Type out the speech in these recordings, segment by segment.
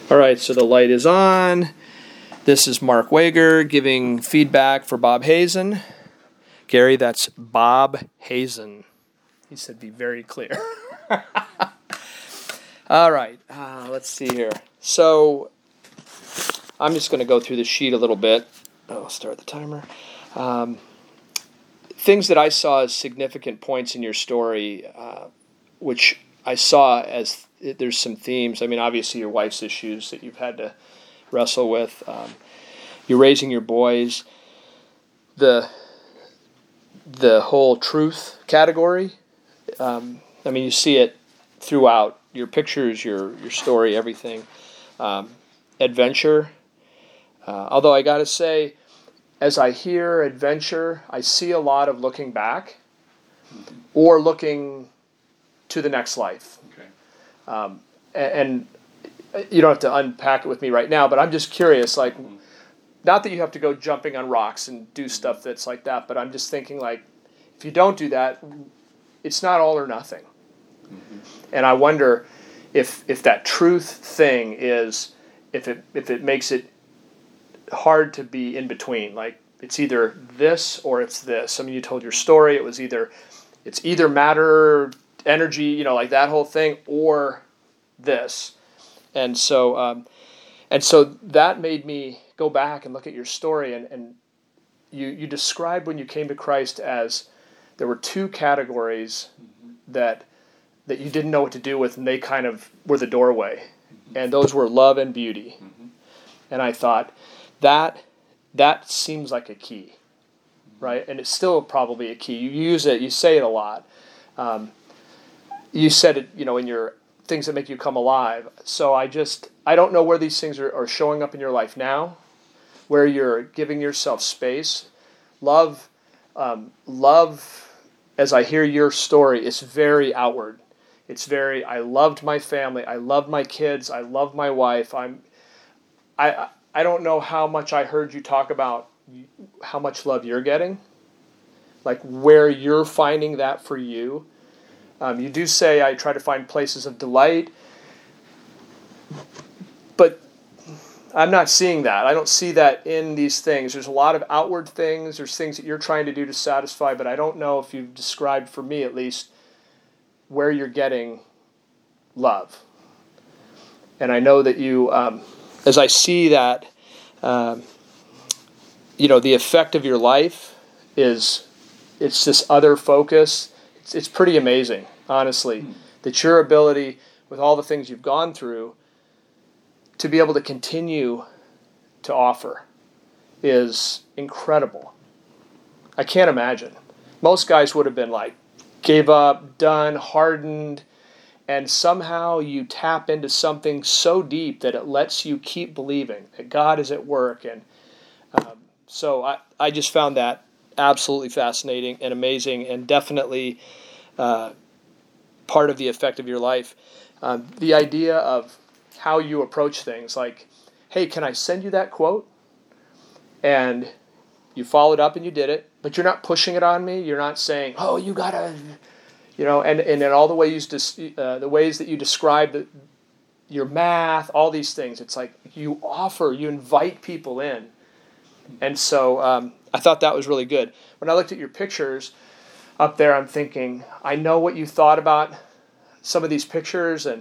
All right, so the light is on. This is Mark Wager giving feedback for Bob Hazen. Gary, that's Bob Hazen. He said be very clear. All right, let's see here. So I'm just going to go through the sheet a little bit. I'll start the timer. Things that I saw as significant points in your story, which I saw as there's some themes. I mean, obviously your wife's issues that you've had to wrestle with. You're raising your boys. The whole truth category. I mean, you see it throughout your pictures, your story, everything. Adventure. Although I got to say, as I hear adventure, I see a lot of looking back or looking to the next life. Okay. And you don't have to unpack it with me right now, but I'm just curious, like, not that you have to go jumping on rocks and do stuff that's like that, but I'm just thinking, like, if you don't do that, it's not all or nothing. Mm-hmm. And I wonder if that truth thing is, if it makes it hard to be in between, like it's either this or it's this. I mean, you told your story. It was it's either matter, energy, like that whole thing, or this. And so that made me go back and look at your story, and you described when you came to Christ as there were two categories that you didn't know what to do with, and they kind of were the doorway, and those were love and beauty. And I thought that seems like a key, right? And it's still probably a key. You use it, you say it a lot. You said it, in your things that make you come alive. So I don't know where these things are showing up in your life now, where you're giving yourself space. Love, as I hear your story, it's very outward. It's very, I loved my family, I loved my kids, I love my wife. I don't know how much I heard you talk about how much love you're getting, like where you're finding that for you. You do say, I try to find places of delight, but I'm not seeing that. I don't see that in these things. There's a lot of outward things. There's things that you're trying to do to satisfy, but I don't know if you've described, for me at least, where you're getting love. And I know that you, as I see that, the effect of your life it's this other focus. It's pretty amazing, honestly, that your ability, with all the things you've gone through, to be able to continue to offer is incredible. I can't imagine. Most guys would have been like, gave up, done, hardened, and somehow you tap into something so deep that it lets you keep believing that God is at work. And so I just found that absolutely fascinating and amazing, and definitely part of the effect of your life. The idea of how you approach things, like, hey, can I send you that quote? And you followed up and you did it, but you're not pushing it on me. You're not saying, oh, you gotta, and in all the ways that you describe your math, all these things, it's like you invite people in. And so I thought that was really good. When I looked at your pictures up there, I'm thinking, I know what you thought about some of these pictures, and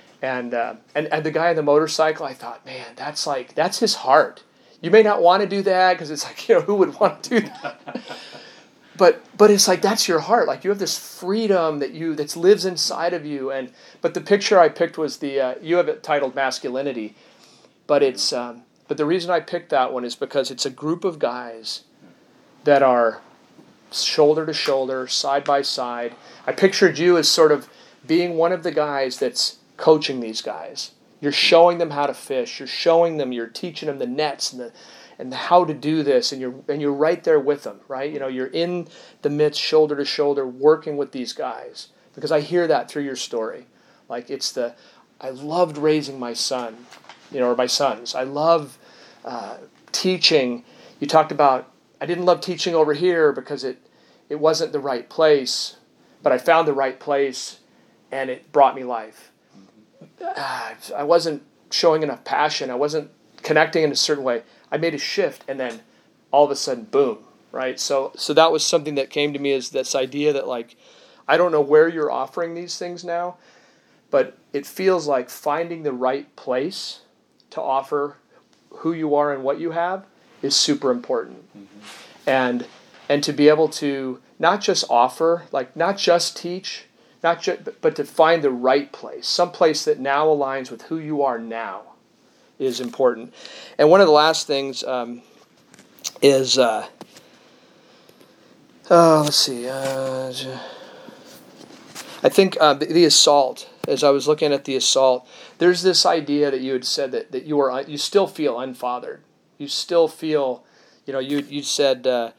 the guy on the motorcycle, I thought, man, that's his heart. You may not want to do that because it's like, who would want to do that? But it's like, that's your heart. Like, you have this freedom that lives inside of you. But the picture I picked was you have it titled Masculinity, but it's but the reason I picked that one is because it's a group of guys that are shoulder to shoulder, side by side. I pictured you as sort of being one of the guys that's coaching these guys. You're showing them how to fish. You're teaching them the nets and how to do this, and you're right there with them, right? You're in the midst, shoulder to shoulder, working with these guys. Because I hear that through your story. Like, I loved raising my son, or my sons. I love teaching. You talked about, I didn't love teaching over here because it wasn't the right place, but I found the right place, and it brought me life. I wasn't showing enough passion. I wasn't connecting in a certain way. I made a shift, and then all of a sudden, boom, right? So that was something that came to me, is this idea that, like, I don't know where you're offering these things now, but it feels like finding the right place to offer who you are and what you have is super important. And to be able to not just offer, like not just teach, but to find the right place, some place that now aligns with who you are now, is important. And one of the last things is, let's see, I think the assault. As I was looking at the assault, there's this idea that you had said that you still feel unfathered. You still feel, you said, that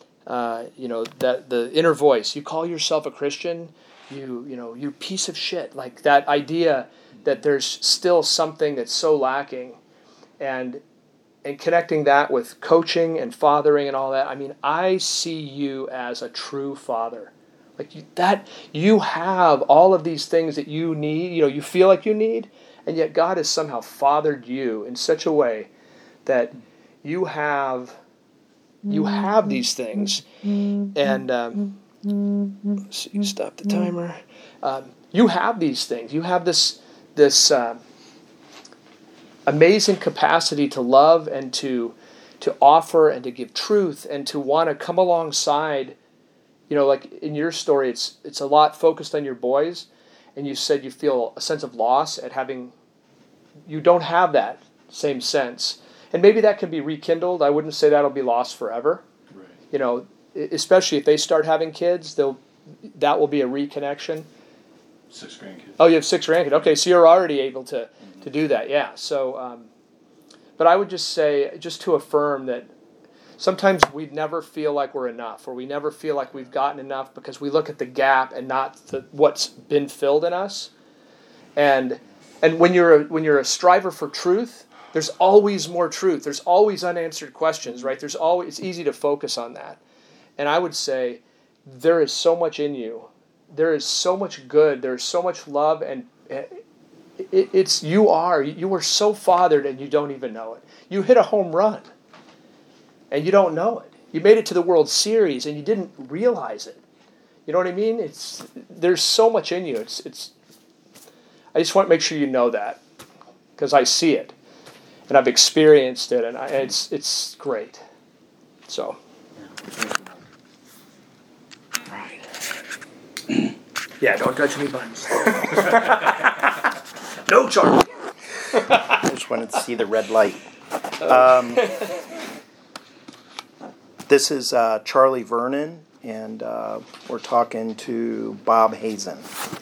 the inner voice. You call yourself a Christian. You piece of shit. Like that idea that there's still something that's so lacking, and connecting that with coaching and fathering and all that. I mean, I see you as a true father. Like you have all of these things that you need, you feel like you need, and yet God has somehow fathered you in such a way that you have these things. And stop the timer. You have these things. You have this amazing capacity to love and to offer and to give truth and to want to come alongside. Like in your story, it's a lot focused on your boys, and you said you feel a sense of loss at you don't have that same sense. And maybe that can be rekindled. I wouldn't say that'll be lost forever. Right. Especially if they start having kids, that will be a reconnection. 6 grandkids. Oh, you have 6 grandkids. Okay, so you're already able to do that, yeah. So, but I would just say, just to affirm that sometimes we never feel like we're enough, or we never feel like we've gotten enough because we look at the gap and not what's been filled in us. And when you're a striver for truth, there's always more truth. There's always unanswered questions, right? It's easy to focus on that. And I would say there is so much in you. There is so much good. There's so much love, and you are so fathered, and you don't even know it. You hit a home run, and you don't know it. You made it to the World Series, and you didn't realize it. You know what I mean? There's so much in you. I just want to make sure you know that, because I see it, and I've experienced it, and it's great. So. Right. Yeah, don't touch any buttons. No, Charlie. I just wanted to see the red light. This is Charlie Vernon, and we're talking to Bob Hazen.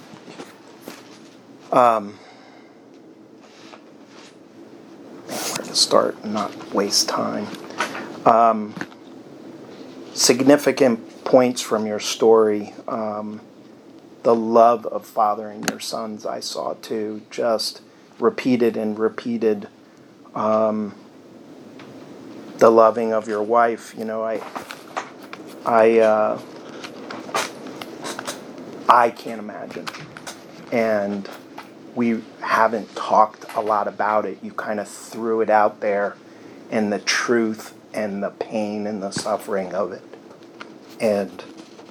Where to start and not waste time. Significant points from your story. The love of fathering your sons I saw too, just repeated and repeated. The loving of your wife, I can't imagine. And we haven't talked a lot about it. You kind of threw it out there, and the truth and the pain and the suffering of it. And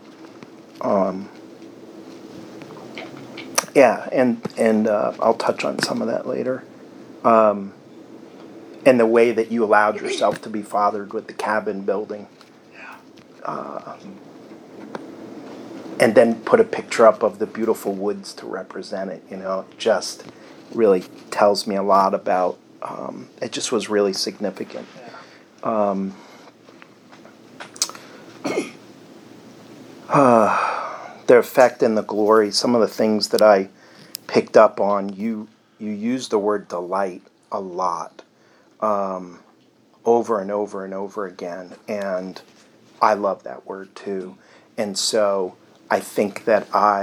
I'll touch on some of that later. And the way that you allowed yourself to be fathered with the cabin building. And then put a picture up of the beautiful woods to represent it, It just really tells me a lot about, it just was really significant. The effect and the glory, some of the things that I picked up on, you use the word delight a lot, over and over and over again, and I love that word too. And so I think that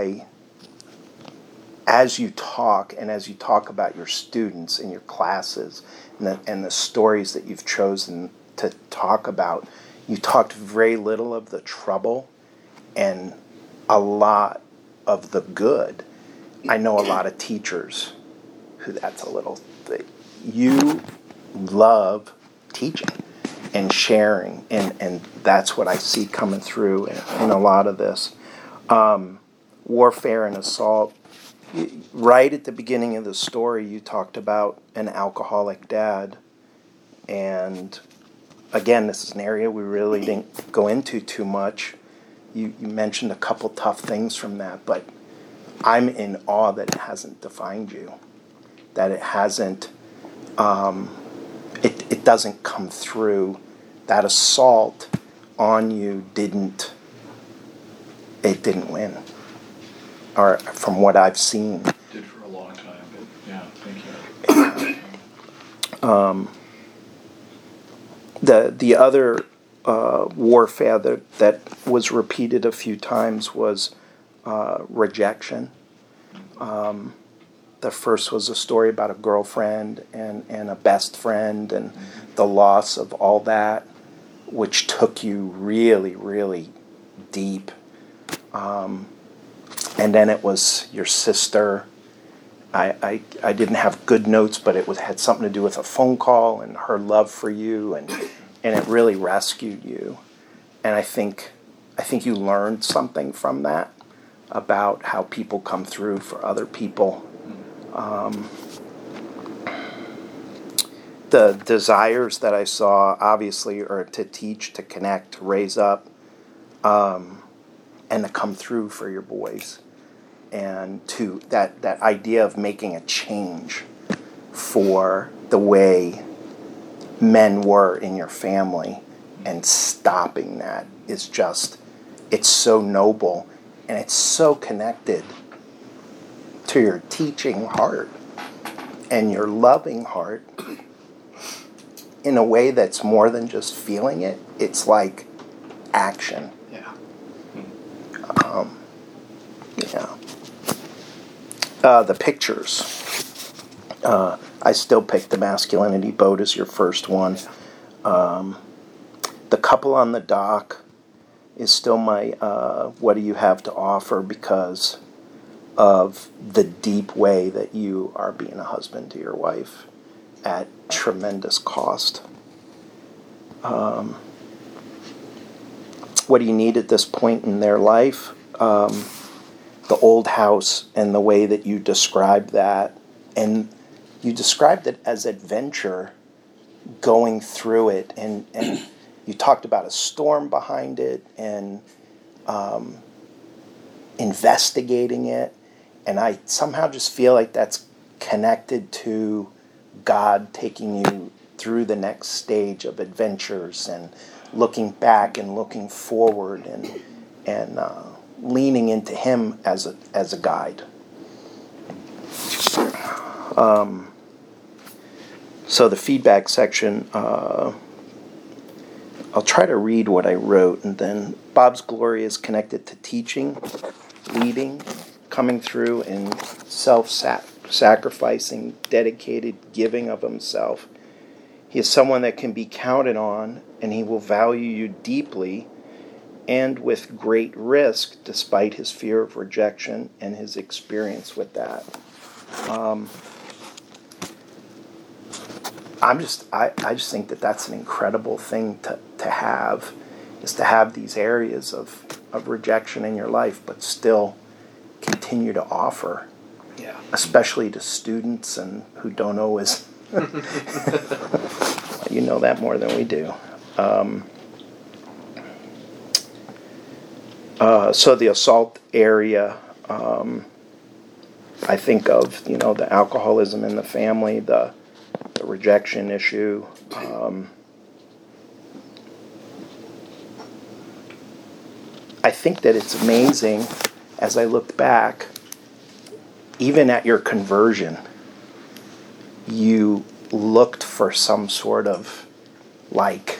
as you talk about your students and your classes and the stories that you've chosen to talk about, you talked very little of the trouble and a lot of the good. I know a lot of teachers who that's a little. You love teaching and sharing, and that's what I see coming through in a lot of this. Warfare and assault. Right at the beginning of the story, you talked about an alcoholic dad, and again, this is an area we really didn't go into too much. You mentioned a couple tough things from that, but I'm in awe that it hasn't defined you, that it hasn't, it doesn't come through. That assault on you didn't win, or from what I've seen. Did for a long time, but yeah, thank you. The other warfare that was repeated a few times was rejection. The first was a story about a girlfriend and a best friend and the loss of all that, which took you really, really deep. And then it was your sister. I didn't have good notes, but it had something to do with a phone call and her love for you, and it really rescued you. And I think you learned something from that about how people come through for other people. The desires that I saw, obviously, are to teach, to connect, to raise up, and to come through for your boys. And to that idea of making a change for the way men were in your family and stopping that is just, it's so noble and it's so connected to your teaching heart and your loving heart in a way that's more than just feeling it. It's like action. Yeah. The pictures. I still pick the masculinity boat as your first one. The couple on the dock is still my what do you have to offer, because of the deep way that you are being a husband to your wife at tremendous cost. What do you need at this point in their life? The old house and the way that you described that, and you described it as adventure, going through it, and you talked about a storm behind it and investigating it, and I somehow just feel like that's connected to God taking you through the next stage of adventures and looking back and looking forward and leaning into Him as a guide. So the feedback section, I'll try to read what I wrote, and then Bob's glory is connected to teaching, leading, coming through, and self-sacrificing, dedicated giving of himself. He is someone that can be counted on, and he will value you deeply and with great risk, despite his fear of rejection and his experience with that. I just think that that's an incredible thing to have, is to have these areas of rejection in your life, but still continue to offer. Yeah. Especially to students and who don't always. You know that more than we do. So the assault area, I think of, the alcoholism in the family, the rejection issue. I think that it's amazing, as I looked back, even at your conversion, you looked for some sort of like,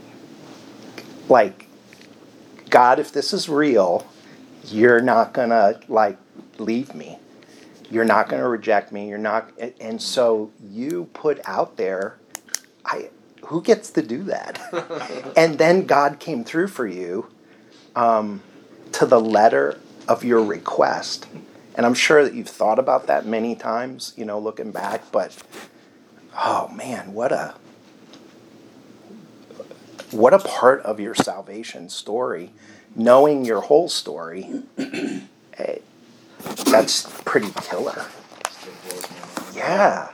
God, if this is real, you're not gonna leave me. You're not gonna reject me. You're not, and so you put out there, who gets to do that? And then God came through for you, to the letter of your request, And I'm sure that you've thought about that many times, looking back, but oh man, what a part of your salvation story, knowing your whole story. That's pretty killer. Yeah.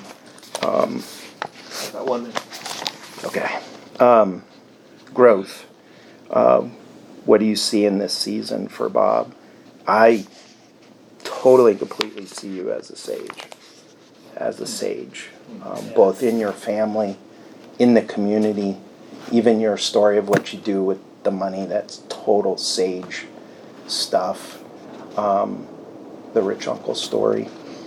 That one. Okay. Growth. What do you see in this season for Bob? I totally, completely see you as a sage. Both in your family, in the community, even your story of what you do with the money, that's total sage stuff. The rich uncle story.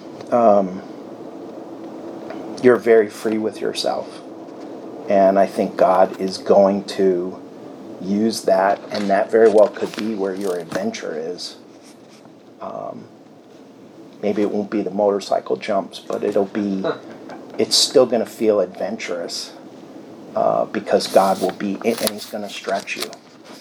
You're very free with yourself. And I think God is going to use that, and that very well could be where your adventure is. Maybe it won't be the motorcycle jumps, but it's still going to feel adventurous because God will be, and He's going to stretch you.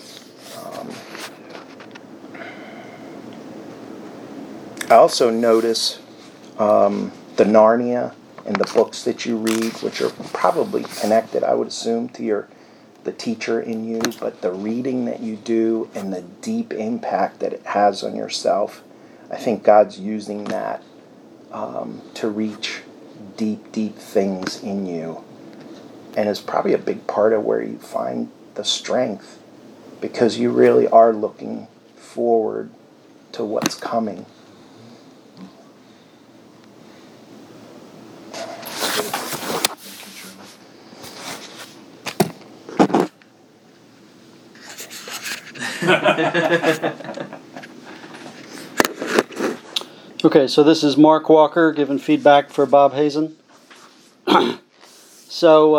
I also notice the Narnia and the books that you read, which are probably connected, I would assume, to the teacher in you, but the reading that you do and the deep impact that it has on yourself, I think God's using that to reach deep, deep things in you. And it's probably a big part of where you find the strength, because you really are looking forward to what's coming. Okay, so this is Mark Walker giving feedback for Bob Hazen. So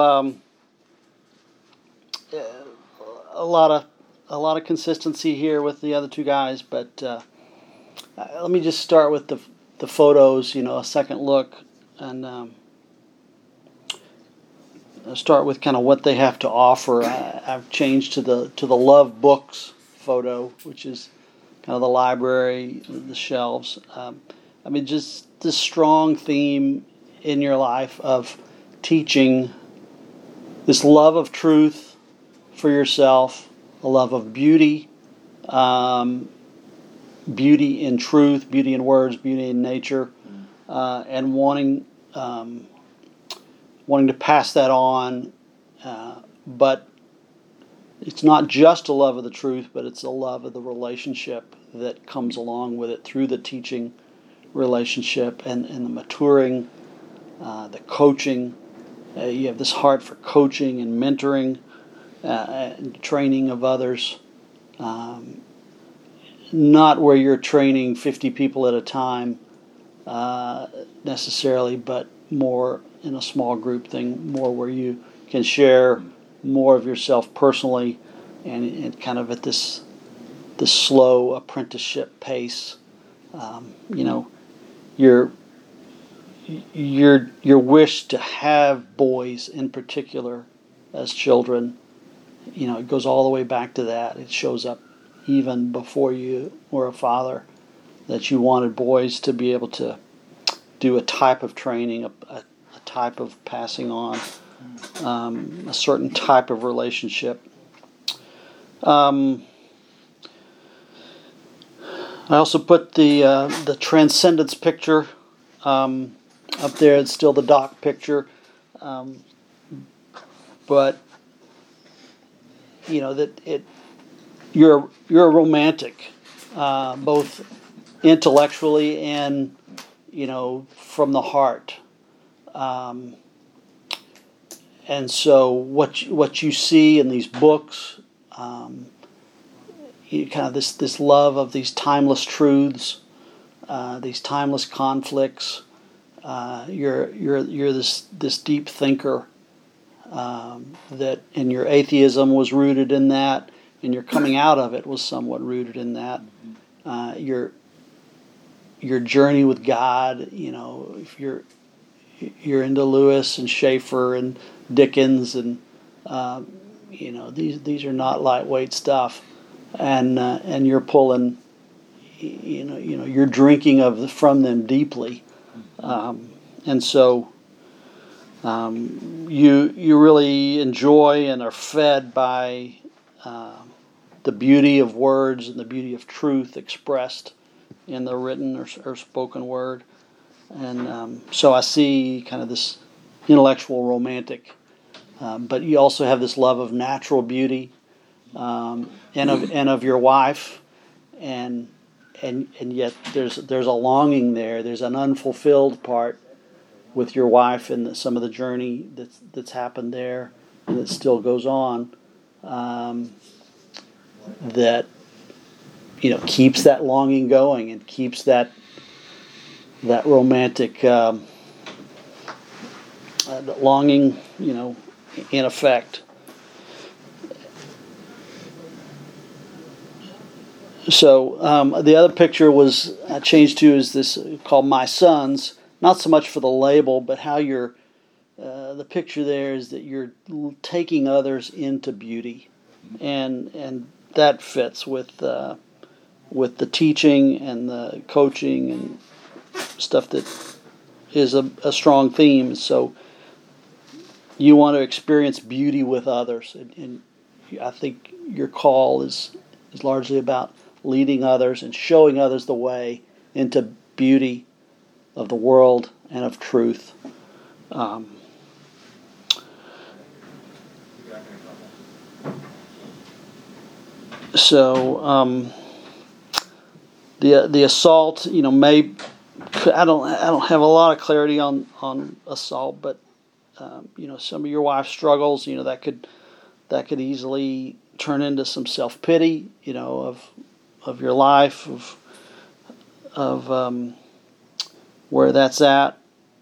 a lot of consistency here with the other two guys, but let me just start with the photos. A second look, and I'll start with kind of what they have to offer. I've changed to the Love Books photo, which is kind of the library, the shelves. Just this strong theme in your life of teaching, this love of truth for yourself, a love of beauty, beauty in truth, beauty in words, beauty in nature, and wanting to pass that on, but it's not just a love of the truth, but it's a love of the relationship that comes along with it through the teaching relationship and the maturing, the coaching. You have this heart for coaching and mentoring and training of others. Not where you're training 50 people at a time necessarily, but more in a small group thing, more where you can share more of yourself personally and kind of at this slow apprenticeship pace. Your wish to have boys in particular as children, it goes all the way back to that. It shows up even before you were a father, that you wanted boys to be able to do a type of training, a type of passing on, a certain type of relationship. I also put the transcendence picture up there. It's still the Doc picture, but you're a romantic, both intellectually and from the heart. And so what you see in these books, kind of this love of these timeless truths, these timeless conflicts. You're this deep thinker that, and your atheism was rooted in that, and your coming out of it was somewhat rooted in that. Your journey with God, if you're into Lewis and Schaeffer and Dickens, and these are not lightweight stuff, and you're pulling you're drinking from them deeply, and so you really enjoy and are fed by the beauty of words and the beauty of truth expressed in the written or spoken word. And so I see kind of this intellectual romantic, but you also have this love of natural beauty, and of your wife, and yet there's a longing there. There's an unfulfilled part with your wife and some of the journey that's happened there and that still goes on. That keeps that longing going and keeps that romantic longing, in effect. So the other picture was I changed to is this called My Sons. Not so much for the label, but how you're. The picture there is that you're taking others into beauty, and that fits with the teaching and the coaching and stuff that is a strong theme. So you want to experience beauty with others, and I think your call is largely about leading others and showing others the way into beauty of the world and of truth. So the assault, may I don't have a lot of clarity on assault, but some of your wife's struggles, that could easily turn into some self-pity, of your life, of where that's at.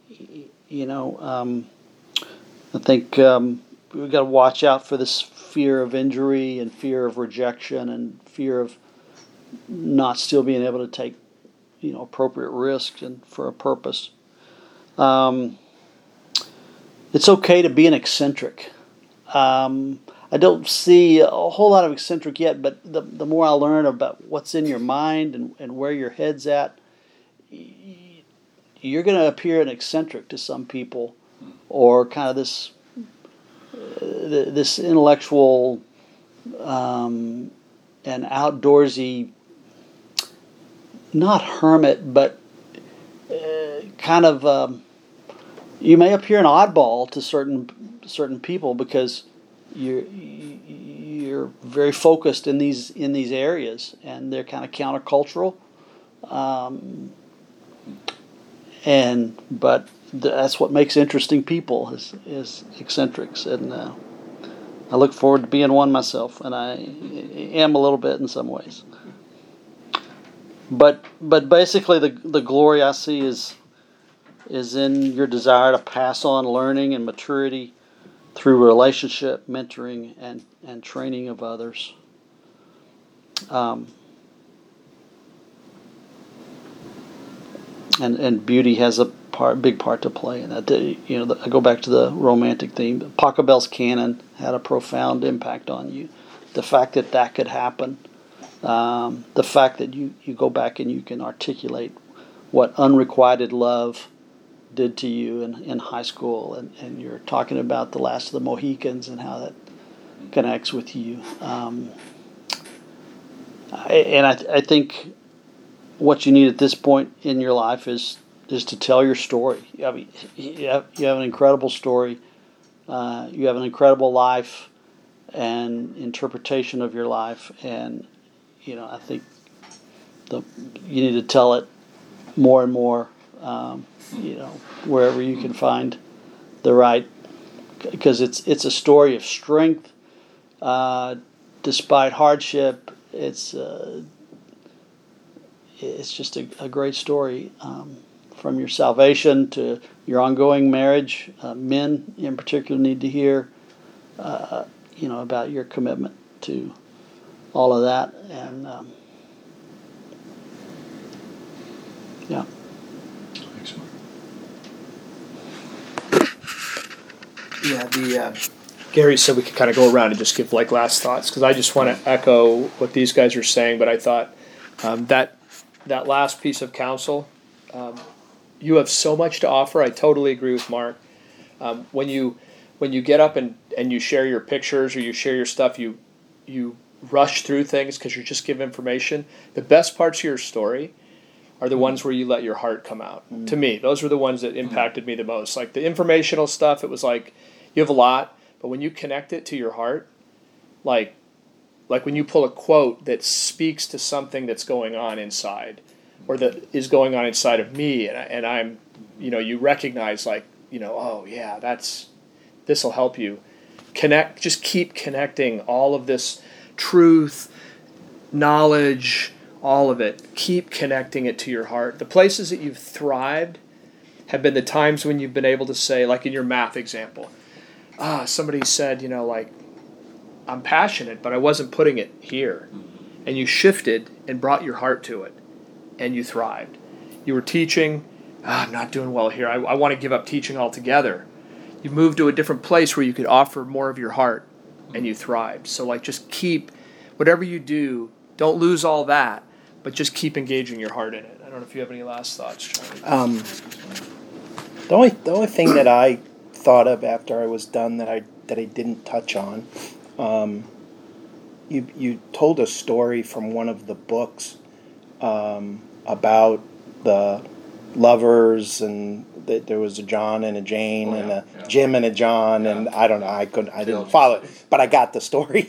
I think we've got to watch out for this fear of injury and fear of rejection and fear of not still being able to take, appropriate risks and for a purpose. It's okay to be an eccentric. I don't see a whole lot of eccentric yet, but the more I learn about what's in your mind and where your head's at, you're going to appear an eccentric to some people, or kind of this intellectual and outdoorsy, not hermit, but kind of you may appear an oddball to certain people because you're very focused in these areas, and they're kind of countercultural. But that's what makes interesting people is eccentrics, and I look forward to being one myself, and I am a little bit in some ways. But basically, the glory I see is in your desire to pass on learning and maturity through relationship, mentoring, and training of others. And beauty has a big part to play in that. I go back to the romantic theme. Pachelbel's canon had a profound impact on you. The fact that could happen, the fact that you go back and you can articulate what unrequited love did to you in high school, and you're talking about The Last of the Mohicans and how that connects with you. I think what you need at this point in your life is to tell your story. I mean, you have an incredible story. You have an incredible life and interpretation of your life, and I think you need to tell it more and more. Wherever you can find the right, because it's a story of strength despite hardship. It's just a great story, from your salvation to your ongoing marriage. Men in particular need to hear about your commitment to all of that, and yeah. Excellent. Yeah, Gary said we could kind of go around and just give last thoughts, because I just want to echo what these guys are saying, but I thought that that last piece of counsel, you have so much to offer. I totally agree with Mark. When you get up and you share your pictures or you share your stuff, you rush through things because you're just giving information. The best parts of your story are the ones where you let your heart come out. To me, those were the ones that impacted me the most. Like the informational stuff, it was like you have a lot, but when you connect it to your heart, like when you pull a quote that speaks to something that's going on inside, or that is going on inside of me, and I'm, you recognize oh yeah, this will help you connect. Just keep connecting all of this truth, knowledge, all of it. Keep connecting it to your heart. The places that you've thrived have been the times when you've been able to say, like in your math example, somebody said, I'm passionate, but I wasn't putting it here. And you shifted and brought your heart to it, and you thrived. You were teaching, I'm not doing well here. I want to give up teaching altogether. You moved to a different place where you could offer more of your heart, and you thrived. So just keep, whatever you do, don't lose all that, but just keep engaging your heart in it. I don't know if you have any last thoughts, Charlie. The only thing that I thought of after I was done that I didn't touch on, you told a story from one of the books about the lovers, and that there was a John and a Jane and a Jim and a John, and I don't know, I didn't follow it, but I got the story.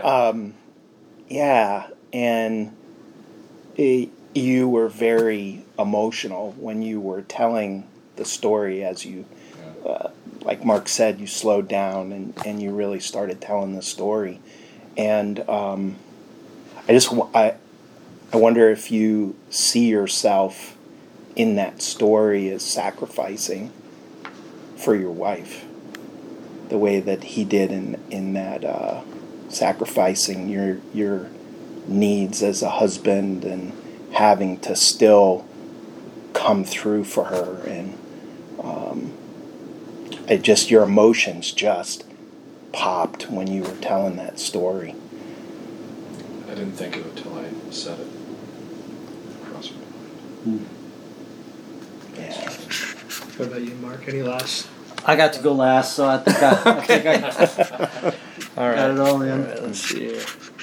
And you were very emotional when you were telling the story, as you, like Mark said, you slowed down and you really started telling the story. And I wonder if you see yourself in that story as sacrificing for your wife, the way that he did in that sacrificing your needs as a husband and having to still come through for her, and your emotions just popped when you were telling that story. I didn't think of it till I said it. Crossed my mind. Yeah. What about you, Mark? Any last? I got to go last, so I think I All right. got it all in. All right, let's see here.